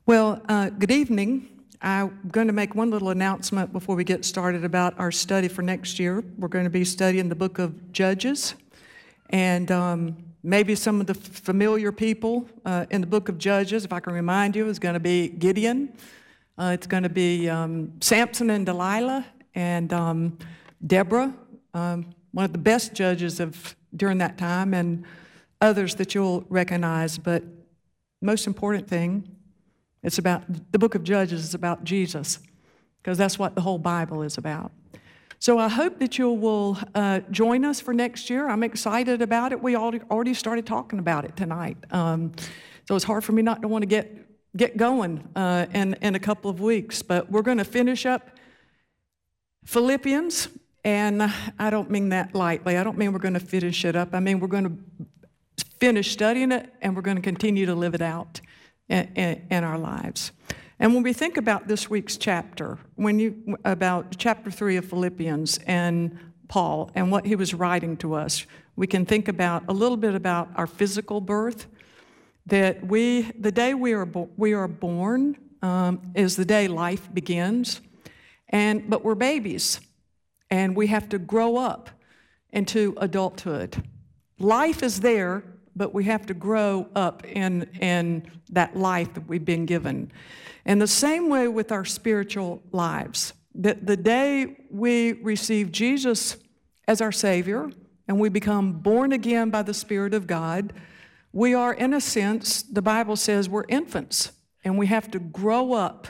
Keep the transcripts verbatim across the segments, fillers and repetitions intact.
Well, uh, good evening. I'm going to make one little announcement before we get started about our study for next year. We're going to be studying the book of Judges, and um, maybe some of the familiar people uh, in the book of Judges, if I can remind you, is going to be Gideon. Uh, it's going to be um, Samson and Delilah, and um, Deborah, um, one of the best judges of during that time, and others that you'll recognize. But most important thing, it's about, the book of Judges is about Jesus, because that's what the whole Bible is about. So I hope that you will uh, join us for next year. I'm excited about it. We already, already started talking about it tonight. Um, so it's hard for me not to want to get, get going uh, in, in a couple of weeks. But we're going to finish up Philippians, and I don't mean that lightly. I don't mean we're going to finish it up. I mean we're going to finish studying it, and we're going to continue to live it out In, in, in our lives. And when we think about this week's chapter, when you about chapter three of Philippians and Paul and what he was writing to us, we can think about a little bit about our physical birth. That we, the day we are bo- we are born, um, is the day life begins, and but we're babies, and we have to grow up into adulthood. Life is there, but we have to grow up in, in that life that we've been given. And the same way with our spiritual lives, that the day we receive Jesus as our Savior and we become born again by the Spirit of God, we are, in a sense, the Bible says we're infants, and we have to grow up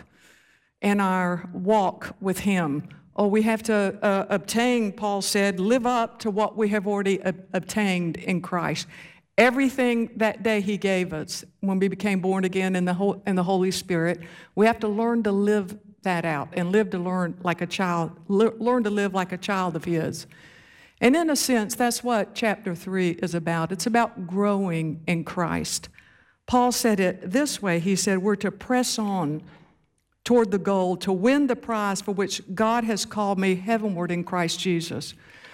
in our walk with Him. Or we have to uh, obtain, Paul said, live up to what we have already ob- obtained in Christ. Everything that day He gave us when we became born again in the, Ho- in the Holy Spirit, we have to learn to live that out and live to learn like a child, le- learn to live like a child of His. And in a sense, that's what chapter three is about. It's about growing in Christ. Paul said it this way. He said, we're to press on toward the goal to win the prize for which God has called me heavenward in Christ Jesus.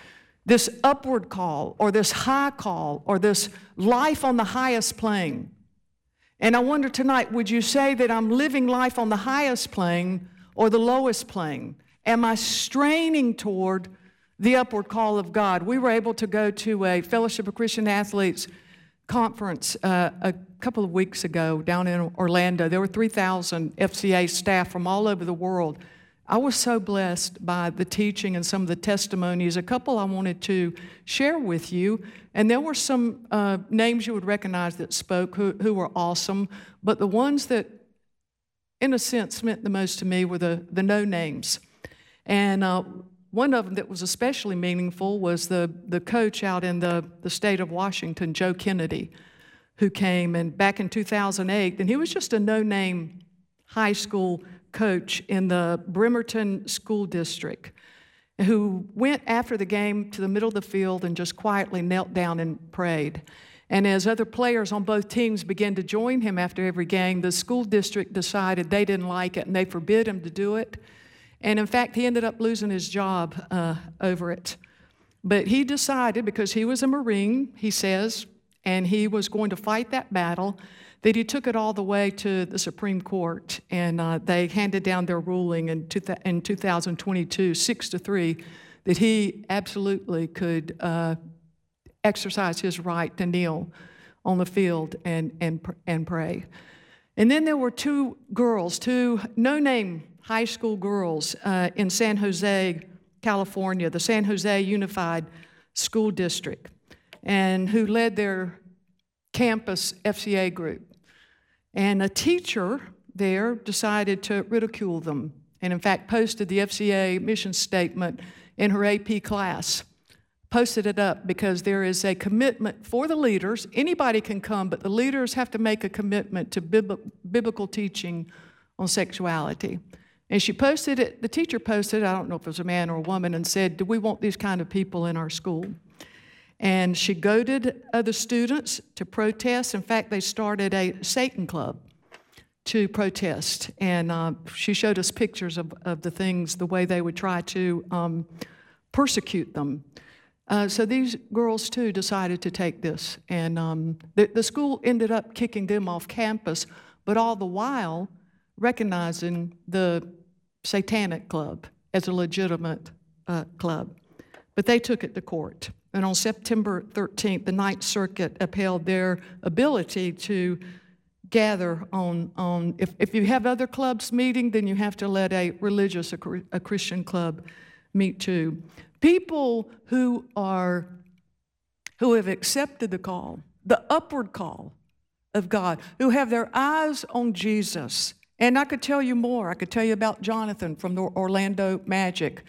This upward call, or this high call, or this life on the highest plane. And I wonder tonight, would you say that I'm living life on the highest plane or the lowest plane? Am I straining toward the upward call of God? We were able to go to a Fellowship of Christian Athletes conference uh, a couple of weeks ago down in Orlando. There were three thousand F C A staff from all over the world. I was so blessed by the teaching and some of the testimonies. A couple I wanted to share with you. And there were some uh, names you would recognize that spoke who, who were awesome. But the ones that, in a sense, meant the most to me were the, the no-names. And uh, one of them that was especially meaningful was the, the coach out in the, the state of Washington, Joe Kennedy, who came and back in two thousand eight. And he was just a no-name high school coach in the Bremerton School District, who went after the game to the middle of the field and just quietly knelt down and prayed. And as other players on both teams began to join him after every game, the school district decided they didn't like it and they forbid him to do it. And in fact, he ended up losing his job uh, over it. But he decided, because he was a Marine, he says, and he was going to fight that battle, that he took it all the way to the Supreme Court, and uh, they handed down their ruling in, two, in two thousand twenty-two, six to three, that he absolutely could uh, exercise his right to kneel on the field and, and, and pray. And then there were two girls, two no-name high school girls uh, in San Jose, California, the San Jose Unified School District, and who led their campus F C A group. And a teacher there decided to ridicule them, and in fact posted the F C A mission statement in her A P class. Posted it up because there is a commitment for the leaders. Anybody can come, but the leaders have to make a commitment to bib- biblical teaching on sexuality. And she posted it, the teacher posted it, I don't know if it was a man or a woman, and said, do we want these kind of people in our school? And she goaded other students to protest. In fact, they started a Satan club to protest. And uh, she showed us pictures of, of the things, the way they would try to um, persecute them. Uh, so these girls, too, decided to take this. And um, the, the school ended up kicking them off campus. But all the while, recognizing the Satanic Club as a legitimate uh, club. But they took it to court. And on September thirteenth, the Ninth Circuit upheld their ability to gather on, on if, if you have other clubs meeting, then you have to let a religious, a, a Christian club meet too. People who are, who have accepted the call, the upward call of God, who have their eyes on Jesus. And I could tell you more. I could tell you about Jonathan from the Orlando Magic.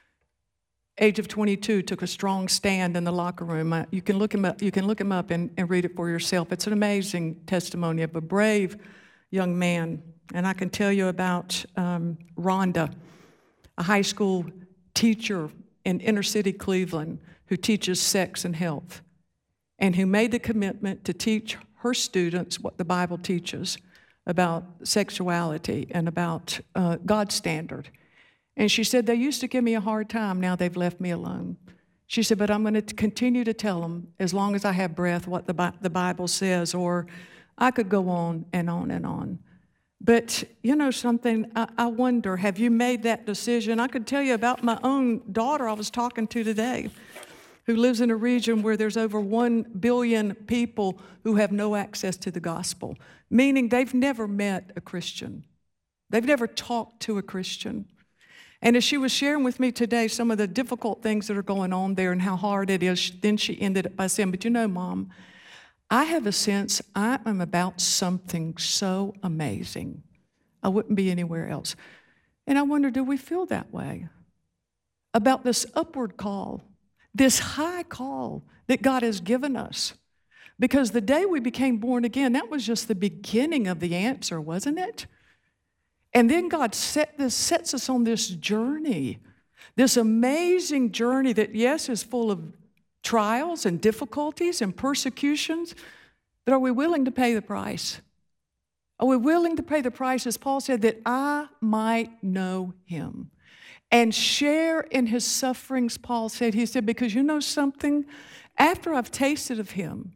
Age of twenty-two, took a strong stand in the locker room. Uh, you can look him up, you can look him up and, and read it for yourself. It's an amazing testimony of a brave young man. And I can tell you about um, Rhonda, a high school teacher in inner city Cleveland who teaches sex and health, and who made the commitment to teach her students what the Bible teaches about sexuality and about uh, God's standard. And she said, they used to give me a hard time, now they've left me alone. She said, but I'm going to continue to tell them, as long as I have breath, what the, Bi- the Bible says, or I could go on and on and on. But you know something, I, I wonder, have you made that decision? I could tell you about my own daughter I was talking to today, who lives in a region where there's over one billion people who have no access to the gospel, meaning they've never met a Christian. They've never talked to a Christian. And as she was sharing with me today some of the difficult things that are going on there and how hard it is, then she ended up by saying, but you know, Mom, I have a sense I am about something so amazing. I wouldn't be anywhere else. And I wonder, do we feel that way about this upward call, this high call that God has given us? Because the day we became born again, that was just the beginning of the answer, wasn't it? And then God set this, sets us on this journey, this amazing journey that, yes, is full of trials and difficulties and persecutions, but are we willing to pay the price? Are we willing to pay the price, as Paul said, that I might know him and share in his sufferings? Paul said, he said, because you know something? After I've tasted of him,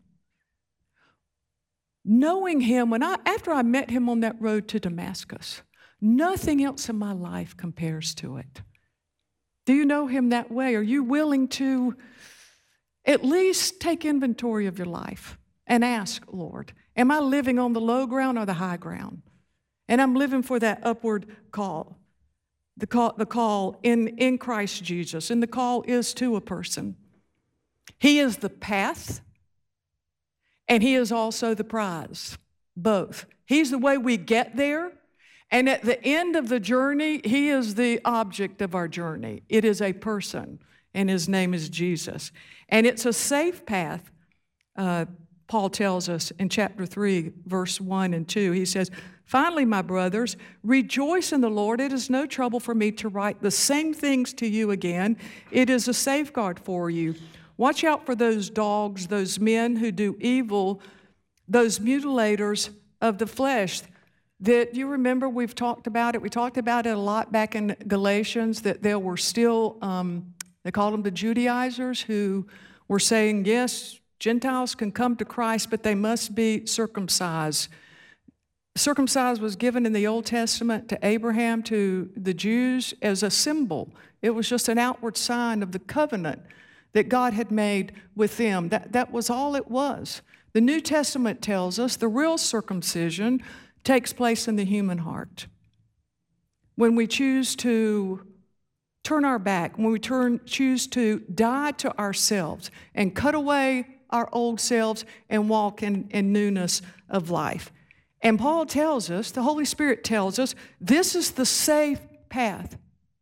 knowing him, when I, after I met him on that road to Damascus, nothing else in my life compares to it. Do you know him that way? Are you willing to at least take inventory of your life and ask, Lord, am I living on the low ground or the high ground? And I'm living for that upward call, the call, the call in, in Christ Jesus. And the call is to a person. He is the path, and he is also the prize, both. He's the way we get there. And at the end of the journey, he is the object of our journey. It is a person, and his name is Jesus. And it's a safe path, uh, Paul tells us in chapter three, verse one and two. He says, finally, my brothers, rejoice in the Lord. It is no trouble for me to write the same things to you again. It is a safeguard for you. Watch out for those dogs, those men who do evil, those mutilators of the flesh. That you remember, we've talked about it. We talked about it a lot back in Galatians, that there were still, um, they called them the Judaizers, who were saying, yes, Gentiles can come to Christ, but they must be circumcised. Circumcised was given in the Old Testament to Abraham, to the Jews, as a symbol. It was just an outward sign of the covenant that God had made with them. That, that was all it was. The New Testament tells us the real circumcision takes place in the human heart. When we choose to turn our back, when we turn, choose to die to ourselves and cut away our old selves and walk in, in newness of life. And Paul tells us, the Holy Spirit tells us, this is the safe path.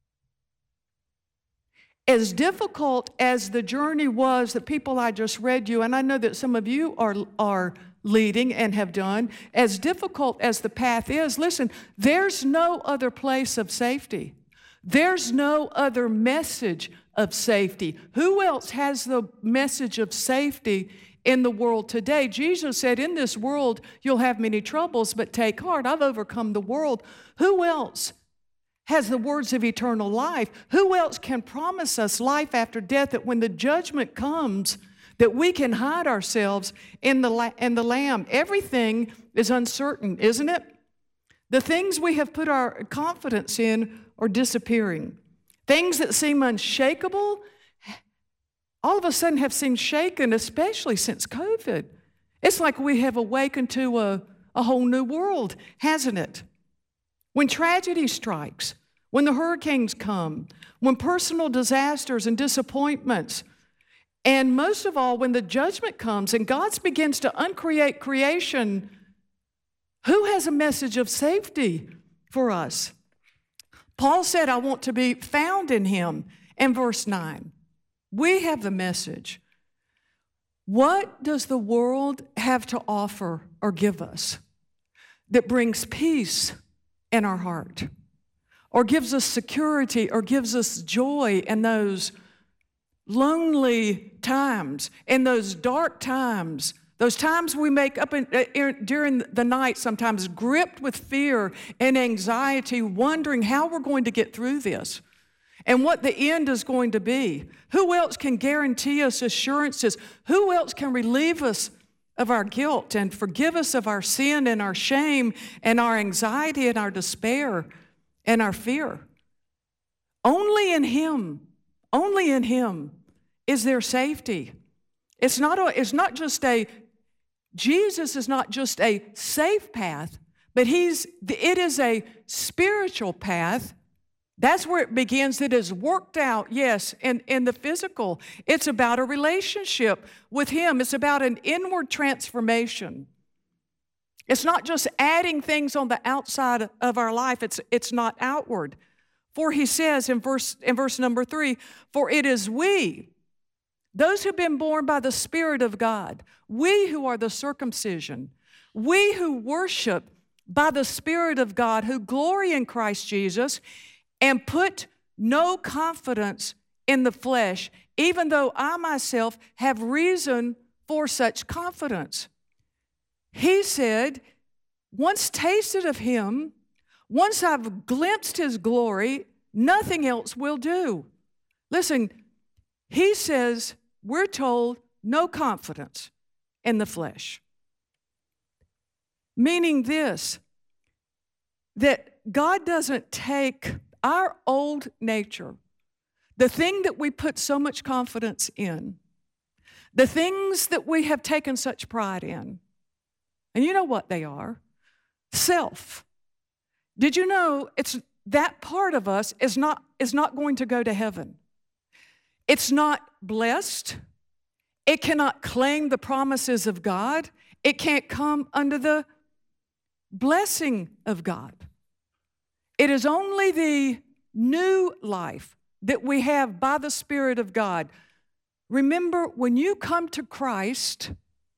As difficult as the journey was, the people I just read you, and I know that some of you are, are leading and have done, as difficult as the path is, listen, there's no other place of safety. There's no other message of safety. Who else has the message of safety in the world today? Jesus said, in this world, you'll have many troubles, but take heart, I've overcome the world. Who else has the words of eternal life? Who else can promise us life after death, that when the judgment comes, that we can hide ourselves in the, in the Lamb? Everything is uncertain, isn't it? The things we have put our confidence in are disappearing. Things that seem unshakable, all of a sudden have seemed shaken, especially since COVID. It's like we have awakened to a, a whole new world, hasn't it? When tragedy strikes, when the hurricanes come, when personal disasters and disappointments, and most of all, when the judgment comes and God begins to uncreate creation, who has a message of safety for us? Paul said, I want to be found in him. In verse nine, we have the message. What does the world have to offer or give us that brings peace in our heart, or gives us security, or gives us joy in those lonely times, in those dark times, those times we make up in, uh, during the night, sometimes gripped with fear and anxiety, wondering how we're going to get through this and what the end is going to be? Who else can guarantee us assurances? Who else can relieve us of our guilt and forgive us of our sin and our shame and our anxiety and our despair and our fear? Only in Him, only in Him is there safety. It's not, a, it's not just a, Jesus is not just a safe path, but he's, it is a spiritual path. That's where it begins. It is worked out, yes, in, in the physical. It's about a relationship with Him. It's about an inward transformation. It's not just adding things on the outside of our life. It's, it's not outward. For He says in verse, in verse number three, for it is we, those who've been born by the Spirit of God, we who are the circumcision, we who worship by the Spirit of God, who glory in Christ Jesus, and put no confidence in the flesh, even though I myself have reason for such confidence. He said, once tasted of Him, once I've glimpsed His glory, nothing else will do. Listen, He says, we're told, no confidence in the flesh. Meaning this, that God doesn't take our old nature, the thing that we put so much confidence in, the things that we have taken such pride in, and you know what they are? Self. Did you know it's that part of us is not, is not going to go to heaven? It's not blessed. It cannot claim the promises of God. It can't come under the blessing of God. It is only the new life that we have by the Spirit of God. Remember, when you come to Christ,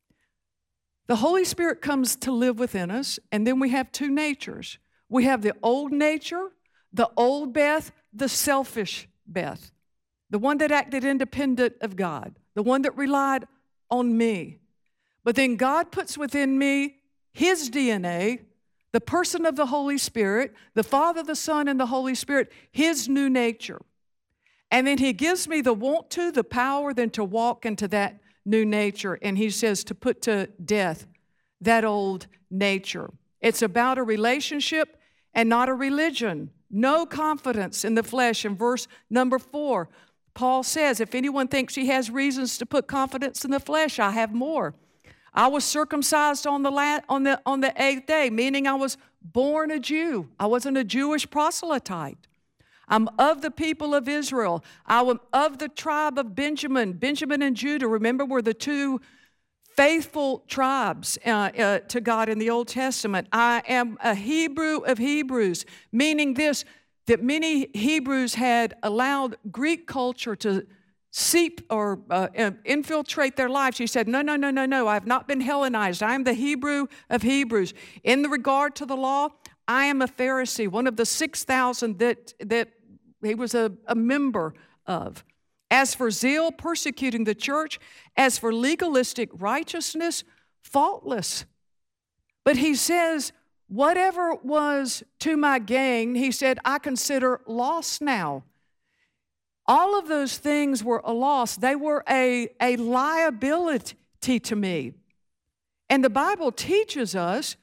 the Holy Spirit comes to live within us, and then we have two natures. We have the old nature, the old Beth, the selfish Beth, the one that acted independent of God, the one that relied on me. But then God puts within me His D N A, the person of the Holy Spirit, the Father, the Son, and the Holy Spirit, His new nature. And then He gives me the want to, the power, then to walk into that new nature. And He says to put to death that old nature. It's about a relationship and not a religion. No confidence in the flesh. In verse number four, Paul says, if anyone thinks he has reasons to put confidence in the flesh, I have more. I was circumcised on the, la- on, the, on the eighth day, meaning I was born a Jew. I wasn't a Jewish proselyte. I'm of the people of Israel. I am of the tribe of Benjamin. Benjamin and Judah, remember, were the two faithful tribes uh, uh, to God in the Old Testament. I am a Hebrew of Hebrews, meaning this, that many Hebrews had allowed Greek culture to seep or uh, infiltrate their lives. He said, no, no, no, no, no, I have not been Hellenized. I am the Hebrew of Hebrews. In the regard to the law, I am a Pharisee, one of the six thousand that, that he was a, a member of. As for zeal, persecuting the church. As for legalistic righteousness, faultless. But he says, whatever was to my gain, he said, I consider loss now. All of those things were a loss. They were a, a liability to me. And the Bible teaches us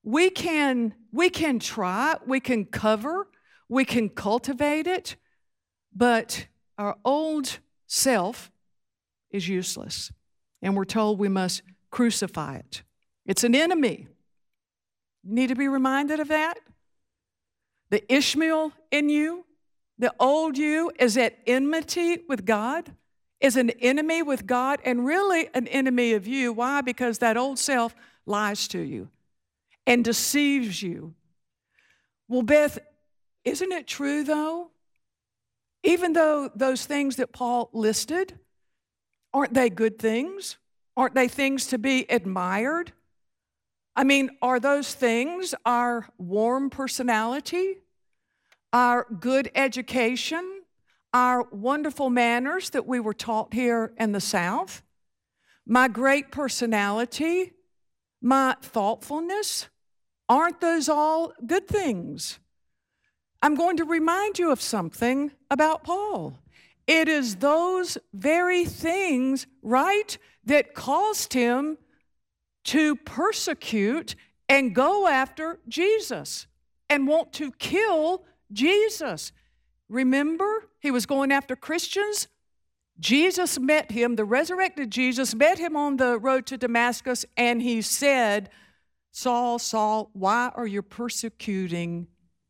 we can, we can try, we can cover, we can cultivate it, but our old self is useless. And we're told we must crucify it. It's an enemy. You need to be reminded of that. The Ishmael in you, the old you, is at enmity with God, is an enemy with God, and really an enemy of you. Why? Because that old self lies to you and deceives you. Well, Beth, isn't it true, though? Even though those things that Paul listed, aren't they good things? Aren't they things to be admired? I mean, are those things our warm personality, our good education, our wonderful manners that we were taught here in the South, my great personality, my thoughtfulness? Aren't those all good things? I'm going to remind you of something about Paul. It is those very things, right, that caused him to persecute and go after Jesus and want to kill Jesus. Remember, he was going after Christians. Jesus met him, the resurrected Jesus met him on the road to Damascus, and he said, Saul, Saul, why are you persecuting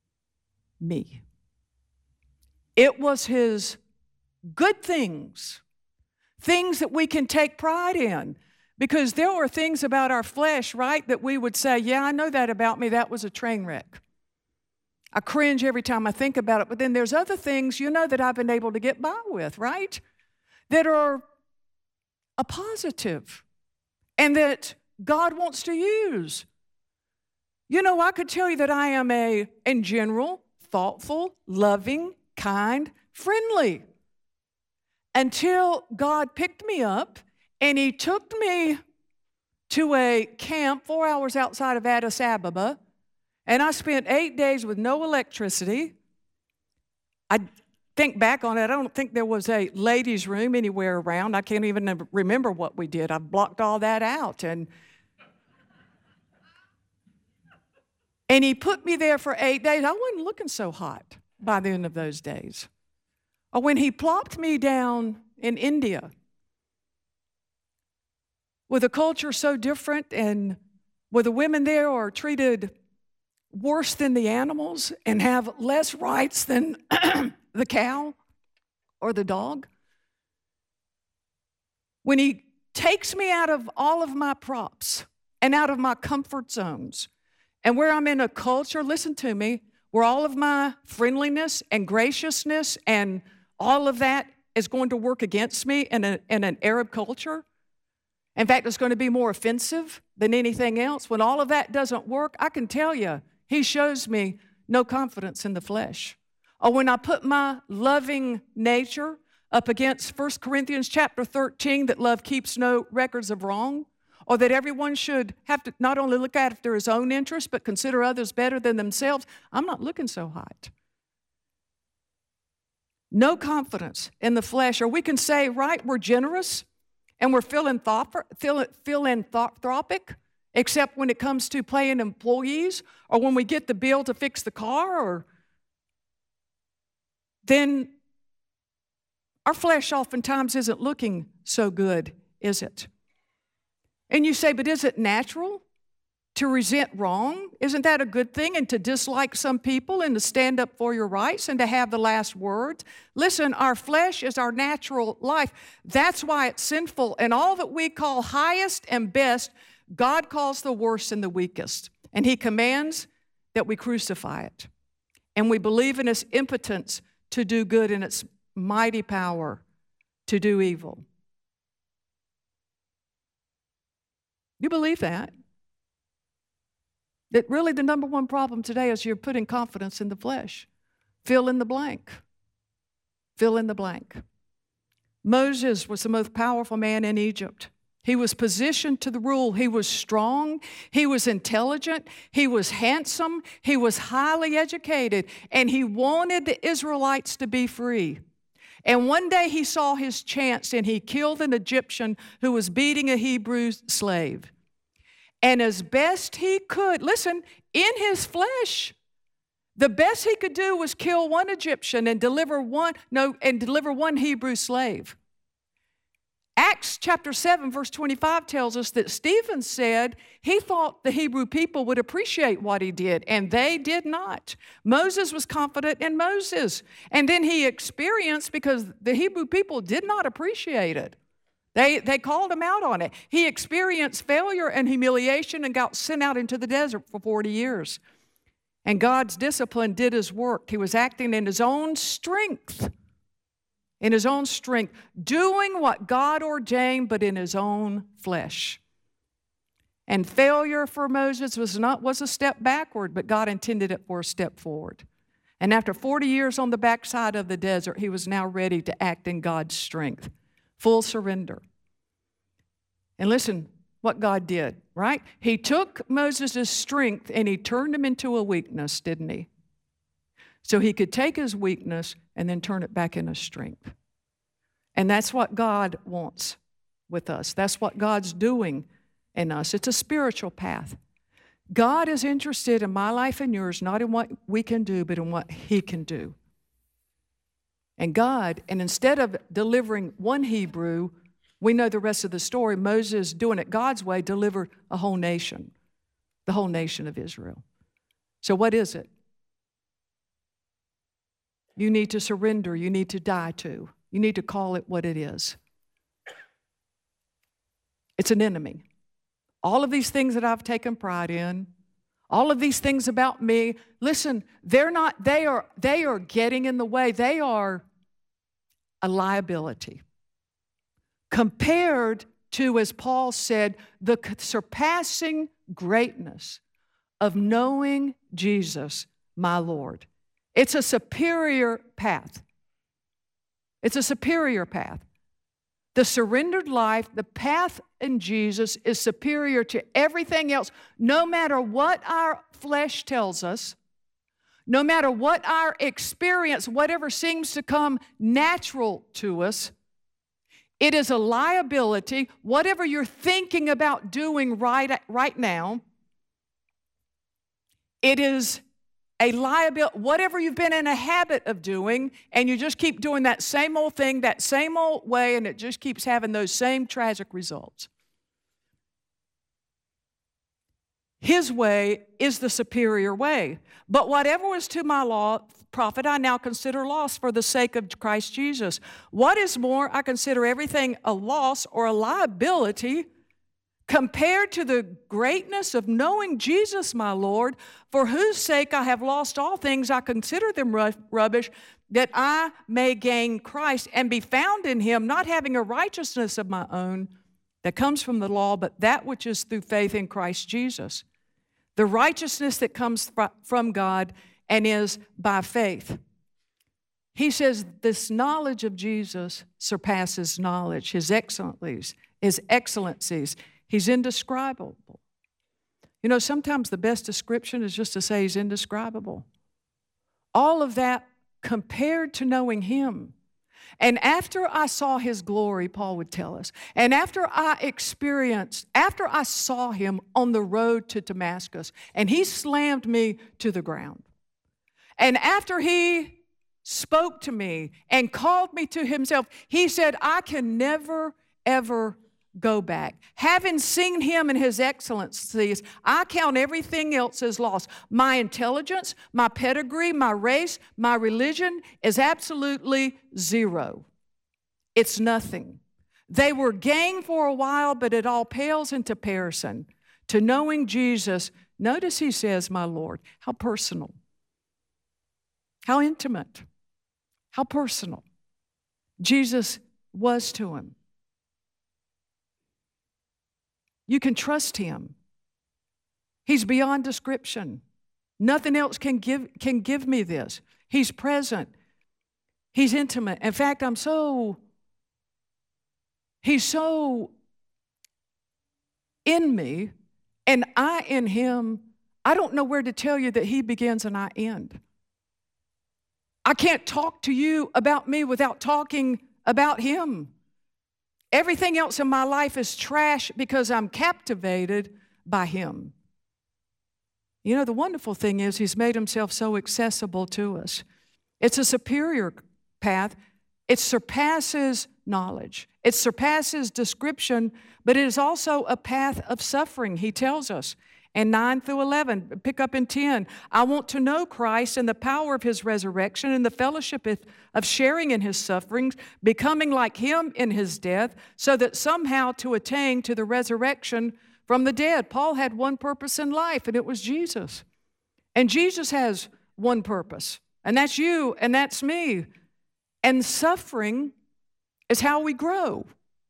me? It was his good things, things that we can take pride in, because there are things about our flesh, right, that we would say, yeah, I know that about me. That was a train wreck. I cringe every time I think about it. But then there's other things, you know, that I've been able to get by with, right, that are a positive and that God wants to use. You know, I could tell you that I am a, in general, thoughtful, loving, kind, friendly, until God picked me up and he took me to a camp four hours outside of Addis Ababa, and I spent eight days with no electricity. I think back on it, I don't think there was a ladies' room anywhere around. I can't even remember what we did. I blocked all that out. And, and he put me there for eight days. I wasn't looking so hot by the end of those days. Or when he plopped me down in India with a culture so different, and where the women there are treated worse than the animals and have less rights than the cow or the dog. When he takes me out of all of my props and out of my comfort zones, and where I'm in a culture, listen to me, where all of my friendliness and graciousness and all of that is going to work against me in, a, in an Arab culture. In fact, it's going to be more offensive than anything else. When all of that doesn't work, I can tell you, he shows me no confidence in the flesh. Or when I put my loving nature up against First Corinthians chapter thirteen, that love keeps no records of wrong, or that everyone should have to not only look after his own interests, but consider others better than themselves, I'm not looking so hot. No confidence in the flesh. Or we can say, right, we're generous and we're philanthropic, except when it comes to paying employees or when we get the bill to fix the car, or then our flesh oftentimes isn't looking so good, is it? And you say, but is it natural to resent wrong? Isn't that a good thing? And to dislike some people and to stand up for your rights and to have the last word? Listen, our flesh is our natural life. That's why it's sinful. And all that we call highest and best, God calls the worst and the weakest. And he commands that we crucify it. And we believe in its impotence to do good and its mighty power to do evil. You believe that? That really the number one problem today is you're putting confidence in the flesh. Fill in the blank. Fill in the blank. Moses was the most powerful man in Egypt. He was positioned to the rule. He was strong. He was intelligent. He was handsome. He was highly educated. And he wanted the Israelites to be free. And one day he saw his chance and he killed an Egyptian who was beating a Hebrew slave. And as best he could, listen, in his flesh, the best he could do was kill one Egyptian and deliver one, no, and deliver one Hebrew slave. Acts chapter seven, verse twenty-five tells us that Stephen said he thought the Hebrew people would appreciate what he did, and they did not. Moses was confident in Moses, and then he experienced, because the Hebrew people did not appreciate it. They, they called him out on it. He experienced failure and humiliation and got sent out into the desert for forty years. And God's discipline did his work. He was acting in his own strength, in his own strength, doing what God ordained, but in his own flesh. And failure for Moses was not was a step backward, but God intended it for a step forward. And after forty years on the backside of the desert, he was now ready to act in God's strength, full surrender. And listen what God did, right? He took Moses' strength and he turned him into a weakness, didn't he? So he could take his weakness and then turn it back into strength. And that's what God wants with us. That's what God's doing in us. It's a spiritual path. God is interested in my life and yours, not in what we can do, but in what he can do. And God, and instead of delivering one Hebrew, we know the rest of the story, Moses, doing it God's way, delivered a whole nation, the whole nation of Israel. So what is it? You need to surrender. You need to die to. You need to call it what it is. It's an enemy. All of these things that I've taken pride in, all of these things about me, listen, they're not, they are, they are getting in the way. They are a liability compared to, as Paul said, the surpassing greatness of knowing Jesus, my Lord. It's a superior path. It's a superior path. The surrendered life, the path in Jesus is superior to everything else, no matter what our flesh tells us, no matter what our experience, whatever seems to come natural to us. It is a liability. Whatever you're thinking about doing right, right now, it is a liability. Whatever you've been in a habit of doing, and you just keep doing that same old thing, that same old way, and it just keeps having those same tragic results. His way is the superior way. But whatever was to my law, profit I now consider loss for the sake of Christ Jesus. What is more, I consider everything a loss or a liability compared to the greatness of knowing Jesus, my Lord, for whose sake I have lost all things. I consider them rubbish, that I may gain Christ and be found in him, not having a righteousness of my own that comes from the law, but that which is through faith in Christ Jesus. The righteousness that comes from God and is by faith. He says this knowledge of Jesus surpasses knowledge, his excellencies, his excellencies. He's indescribable. You know, sometimes the best description is just to say he's indescribable. All of that compared to knowing him. And after I saw his glory, Paul would tell us, and after I experienced, after I saw him on the road to Damascus, and he slammed me to the ground, and after he spoke to me and called me to himself, he said, I can never, ever go back. Having seen him in his excellencies, I count everything else as lost. My intelligence, my pedigree, my race, my religion is absolutely zero. It's nothing. They were gain for a while, but it all pales in comparison to knowing Jesus. Notice he says, my Lord. How personal. How intimate. How personal Jesus was to him. You can trust him. He's beyond description. Nothing else can give, can give me this. He's present. He's intimate. In fact, I'm so, he's so in me and I in him. I don't know where to tell you that he begins and I end. I can't talk to you about me without talking about him. Everything else in my life is trash because I'm captivated by him. You know, the wonderful thing is he's made himself so accessible to us. It's a superior path. It surpasses knowledge. It surpasses description, but it is also a path of suffering, he tells us. And nine through eleven, pick up in ten. I want to know Christ and the power of his resurrection and the fellowship of sharing in his sufferings, becoming like him in his death, so that somehow to attain to the resurrection from the dead. Paul had one purpose in life, and it was Jesus. And Jesus has one purpose, and that's you, and that's me. And suffering is how we grow.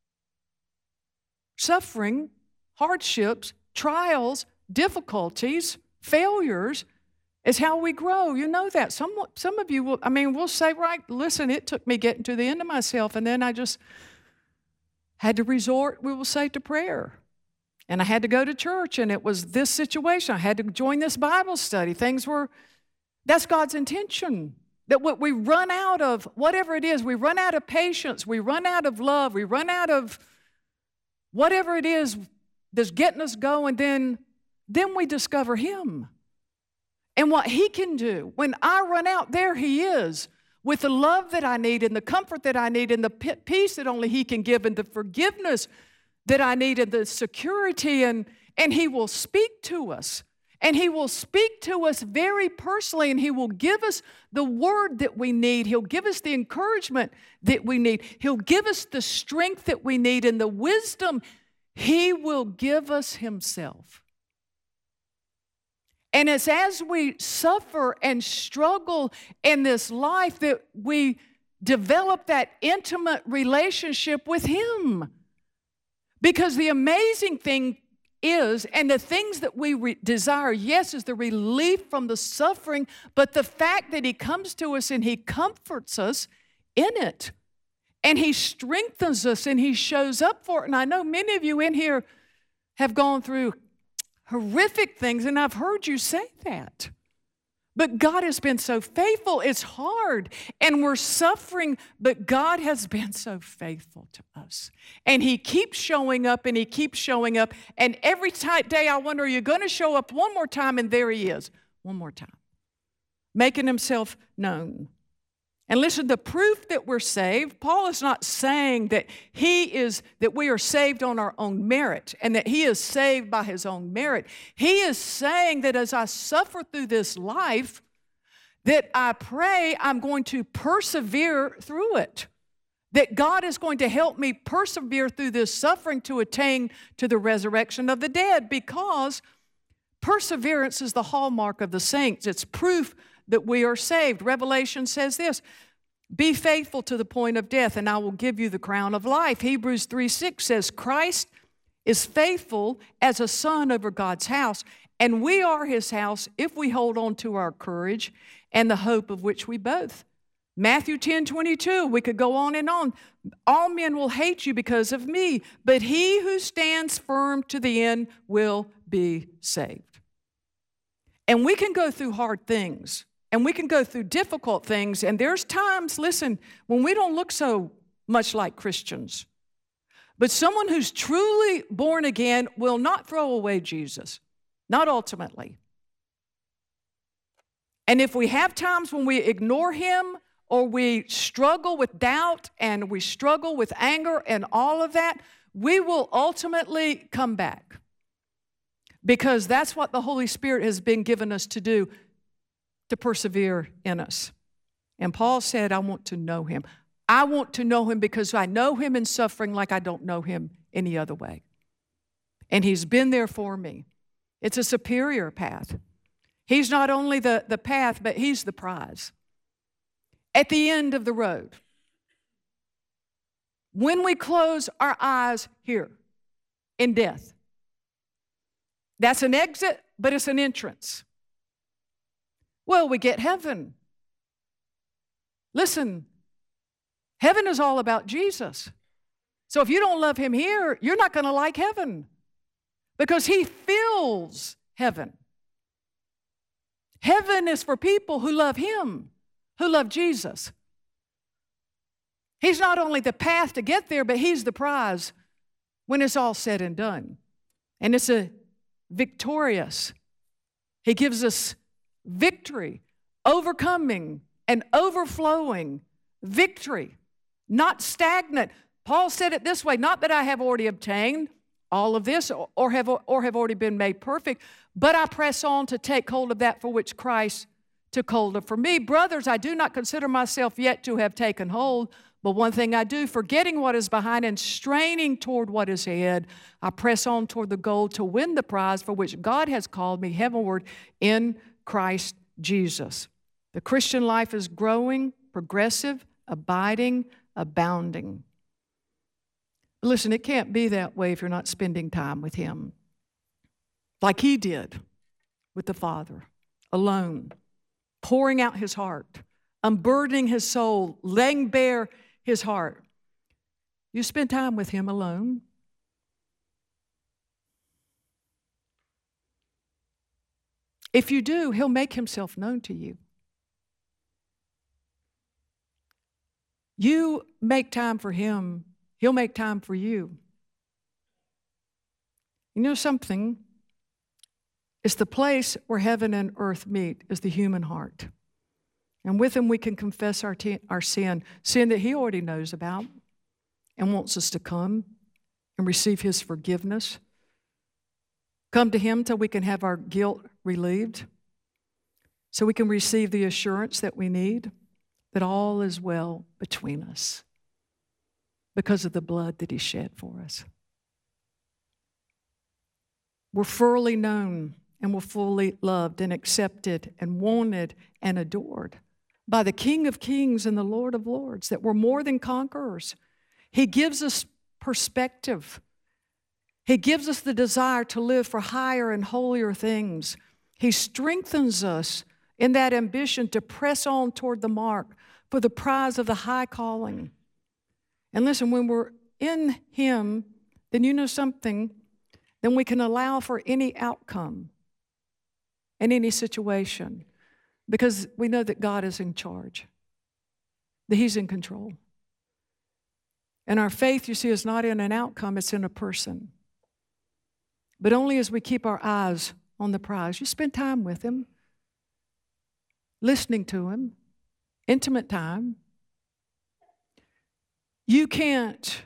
Suffering, hardships, trials, difficulties, failures is how we grow. You know that. Some, some of you will, I mean, will say, right, listen, it took me getting to the end of myself, and then I just had to resort, we will say, to prayer. And I had to go to church, and it was this situation. I had to join this Bible study. Things were, that's God's intention. That what we run out of, whatever it is, we run out of patience, we run out of love, we run out of whatever it is that's getting us going, then, then we discover him. And what he can do. When I run out, there he is, with the love that I need and the comfort that I need and the peace that only he can give and the forgiveness that I need and the security, and, and he will speak to us. And he will speak to us very personally, and he will give us the word that we need. He'll give us the encouragement that we need. He'll give us the strength that we need and the wisdom. He will give us himself. And it's as we suffer and struggle in this life that we develop that intimate relationship with him. Because the amazing thing is, and the things that we re- desire, yes, is the relief from the suffering, but the fact that he comes to us and he comforts us in it. And he strengthens us and he shows up for it. And I know many of you in here have gone through horrific things, and I've heard you say that. But God has been so faithful. It's hard, and we're suffering, but God has been so faithful to us. And he keeps showing up, and he keeps showing up. And every day I wonder, are you going to show up one more time? And there he is, one more time, making himself known. And listen, the proof that we're saved, Paul is not saying that he is, that we are saved on our own merit and that he is saved by his own merit. He is saying that as I suffer through this life, that I pray I'm going to persevere through it. That God is going to help me persevere through this suffering to attain to the resurrection of the dead, because perseverance is the hallmark of the saints. It's proof that we are saved. Revelation says this, be faithful to the point of death, and I will give you the crown of life. Hebrews three six says, Christ is faithful as a son over God's house, and we are his house if we hold on to our courage and the hope of which we both. Matthew ten twenty-two, we could go on and on. All men will hate you because of me, but he who stands firm to the end will be saved. And we can go through hard things. And we can go through difficult things, and there's times, listen, when we don't look so much like Christians. But someone who's truly born again will not throw away Jesus, not ultimately. And if we have times when we ignore him, or we struggle with doubt, and we struggle with anger and all of that, we will ultimately come back. Because that's what the Holy Spirit has been given us to do, to persevere in us. And Paul said, I want to know him. I want to know him because I know him in suffering like I don't know him any other way. And he's been there for me. It's a superior path. He's not only the, the path, but he's the prize. At the end of the road, when we close our eyes here in death, that's an exit, but it's an entrance. Well, we get heaven. Listen, heaven is all about Jesus. So if you don't love him here, you're not going to like heaven, because he fills heaven. Heaven is for people who love him, who love Jesus. He's not only the path to get there, but he's the prize when it's all said and done. And it's a victorious. He gives us victory, overcoming and overflowing victory, not stagnant. Paul said it this way, not that I have already obtained all of this or have, or have already been made perfect, but I press on to take hold of that for which Christ took hold of for me. Brothers, I do not consider myself yet to have taken hold, but one thing I do, forgetting what is behind and straining toward what is ahead, I press on toward the goal to win the prize for which God has called me heavenward in Christ Jesus. The Christian life is growing, progressive, abiding, abounding. Listen, it can't be that way if you're not spending time with Him, like He did with the Father, alone, pouring out His heart, unburdening His soul, laying bare His heart. You spend time with Him alone. If you do, He'll make Himself known to you. You make time for Him, He'll make time for you. You know something? It's the place where heaven and earth meet, is the human heart. And with Him we can confess our, t- our sin, sin that He already knows about and wants us to come and receive His forgiveness. Come to Him till we can have our guilt relieved, so we can receive the assurance that we need that all is well between us because of the blood that He shed for us. We're fully known and we're fully loved and accepted and wanted and adored by the King of Kings and the Lord of Lords, that we're more than conquerors. He gives us perspective. He gives us the desire to live for higher and holier things. He strengthens us in that ambition to press on toward the mark for the prize of the high calling. And listen, when we're in Him, then you know something, then we can allow for any outcome in any situation, because we know that God is in charge, that He's in control. And our faith, you see, is not in an outcome, it's in a person. But only as we keep our eyes on the prize. You spend time with Him, listening to Him, intimate time. You can't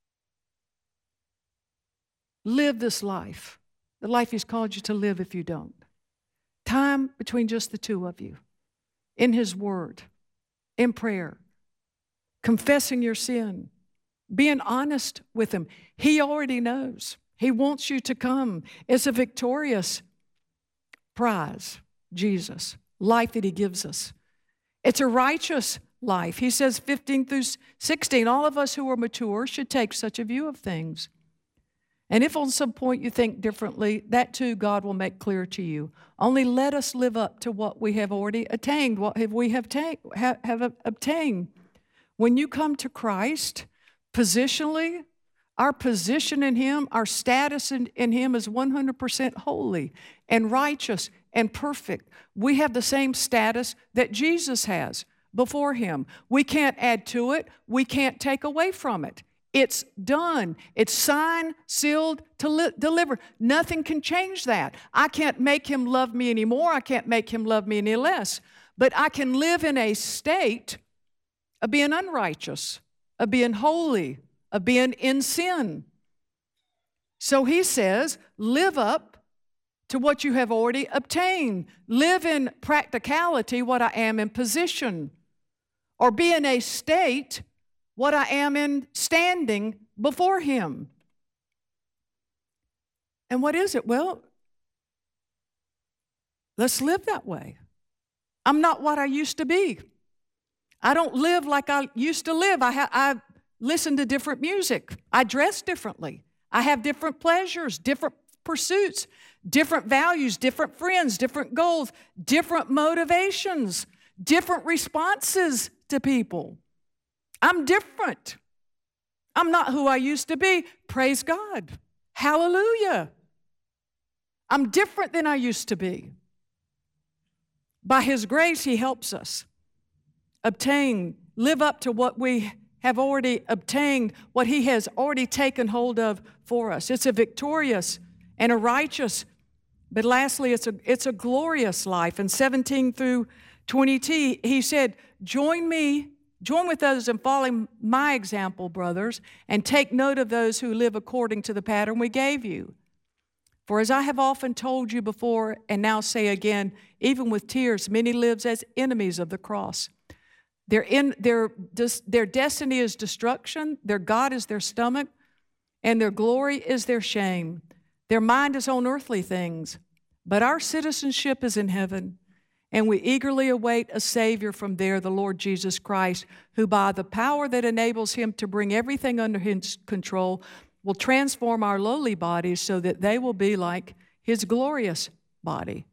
live this life, the life He's called you to live, if you don't. Time between just the two of you, in His Word, in prayer, confessing your sin, being honest with Him. He already knows. He wants you to come. It's a victorious prize, Jesus, life that He gives us. It's a righteous life. He says fifteen through sixteen, all of us who are mature should take such a view of things. And if on some point you think differently, that too God will make clear to you. Only let us live up to what we have already attained, what have we have, ta- have, have obtained. When you come to Christ, positionally, our position in Him, our status in, in Him is one hundred percent holy and righteous and perfect. We have the same status that Jesus has before Him. We can't add to it. We can't take away from it. It's done. It's signed, sealed, to li- delivered. Nothing can change that. I can't make Him love me anymore. I can't make Him love me any less. But I can live in a state of being unrighteous, of being holy, of being in sin. So He says, live up to what you have already obtained. Live in practicality what I am in position. Or be in a state what I am in standing before Him. And what is it? Well, let's live that way. I'm not what I used to be. I don't live like I used to live. I, ha- I listen to different music. I dress differently. I have different pleasures, different pursuits, different values, different friends, different goals, different motivations, different responses to people. I'm different. I'm not who I used to be. Praise God. Hallelujah. I'm different than I used to be. By His grace, He helps us obtain, live up to what we have already obtained, what He has already taken hold of for us. It's a victorious and a righteous But lastly, it's a, it's a glorious life. In seventeen through twenty, he said, join me, join with those in following my example, brothers, and take note of those who live according to the pattern we gave you. For as I have often told you before, and now say again, even with tears, many live as enemies of the cross. Their, in, their, their destiny is destruction, their God is their stomach, and their glory is their shame. Their mind is on earthly things, but our citizenship is in heaven, and we eagerly await a Savior from there, the Lord Jesus Christ, who by the power that enables him to bring everything under his control will transform our lowly bodies so that they will be like his glorious body.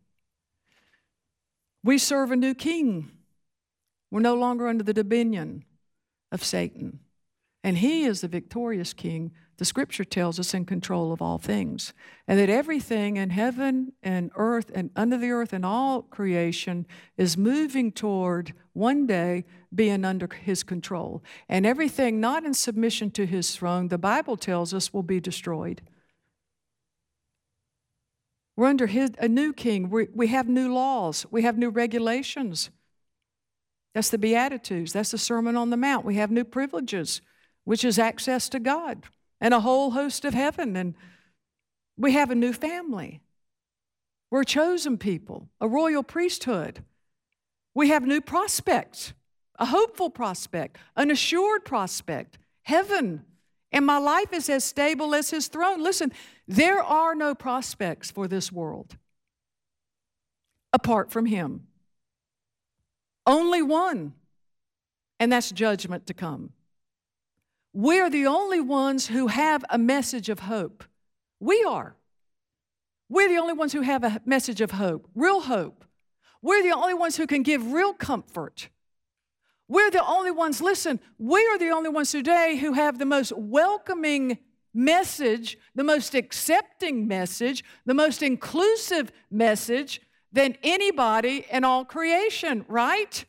We serve a new king. We're no longer under the dominion of Satan. And he is the victorious king, the scripture tells us, in control of all things. And that everything in heaven and earth and under the earth and all creation is moving toward one day being under his control. And everything not in submission to his throne, the Bible tells us, will be destroyed. We're under his, a new king. We, we have new laws. We have new regulations. That's the Beatitudes. That's the Sermon on the Mount. We have new privileges, which is access to God and a whole host of heaven. And we have a new family. We're a chosen people, a royal priesthood. We have new prospects, a hopeful prospect, an assured prospect, heaven. And my life is as stable as his throne. Listen, there are no prospects for this world apart from him. Only one, and that's judgment to come. We're the only ones who have a message of hope. We are. We're the only ones who have a message of hope, real hope. We're the only ones who can give real comfort. We're the only ones, listen, we are the only ones today who have the most welcoming message, the most accepting message, the most inclusive message than anybody in all creation, right?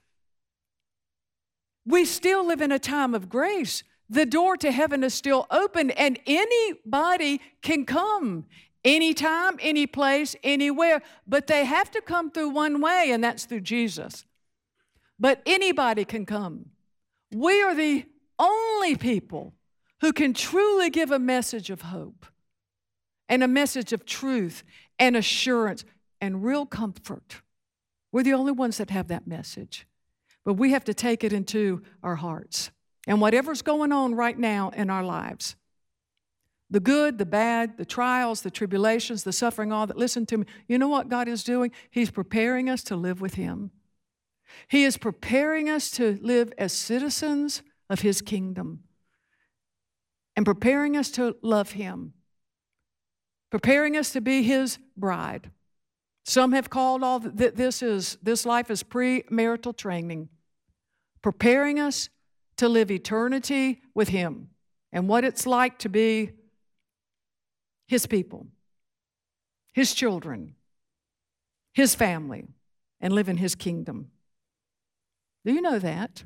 We still live in a time of grace. The door to heaven is still open, and anybody can come anytime, any place, anywhere, but they have to come through one way, and that's through Jesus. But anybody can come. We are the only people who can truly give a message of hope and a message of truth and assurance and real comfort. We're the only ones that have that message. But we have to take it into our hearts. And whatever's going on right now in our lives, the good, the bad, the trials, the tribulations, the suffering, all that, listen to me. You know what God is doing? He's preparing us to live with him. He is preparing us to live as citizens of his kingdom and preparing us to love him, preparing us to be his bride. Some have called all th- this is this life is premarital training, preparing us to live eternity with him and what it's like to be his people, his children, his family, and live in his kingdom. Do you know that?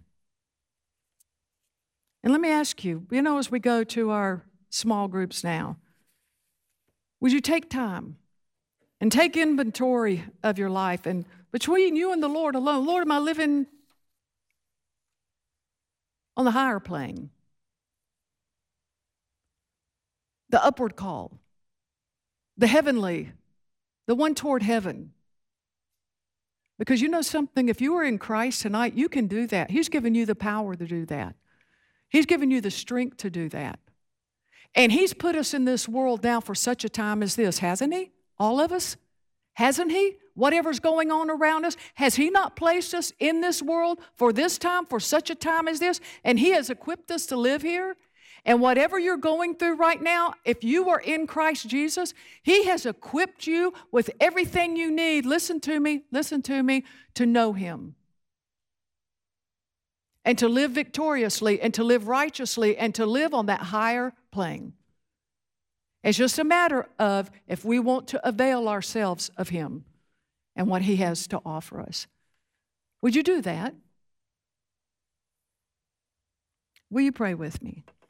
And let me ask you, you know, as we go to our small groups now, would you take time and take inventory of your life, and between you and the Lord alone, Lord, am I living on the higher plane? The upward call, the heavenly, the one toward heaven. Because you know something, if you are in Christ tonight, you can do that. He's given you the power to do that. He's given you the strength to do that. And he's put us in this world now for such a time as this, hasn't he? All of us? Hasn't he? Whatever's going on around us, has he not placed us in this world for this time, for such a time as this? And he has equipped us to live here. And whatever you're going through right now, if you are in Christ Jesus, he has equipped you with everything you need. Listen to me, listen to me, to know him. And to live victoriously, and to live righteously, and to live on that higher plane. It's just a matter of if we want to avail ourselves of him and what he has to offer us. Would you do that? Will you pray with me?